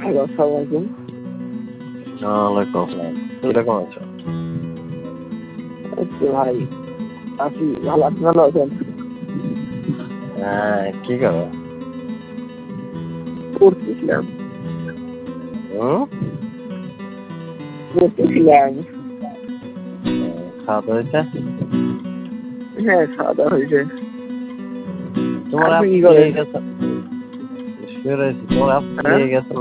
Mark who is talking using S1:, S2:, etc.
S1: Hello, আসসালামু আলাইকুম।
S2: ওয়ালাইকুম আসসালাম। কিরকম আছো?
S1: এই তো ভাই আছি ভালো। আপনি ভালো আছেন?
S2: হ্যাঁ, কি করো?
S1: পড়তেছিলাম।
S2: হুম?
S1: পড়তেছিলাম।
S2: খাওয়া দাওয়া হয়েছে?
S1: হ্যাঁ, খাওয়া দাওয়া হয়েছে।
S2: তোমার
S1: আপনি
S2: আপ
S1: কি
S2: বিয়ে
S1: করেন?
S2: গেছে? শুয়ে রয়েছি। তোমার আপ
S1: হ্যাঁ?
S2: বিয়ে গেছে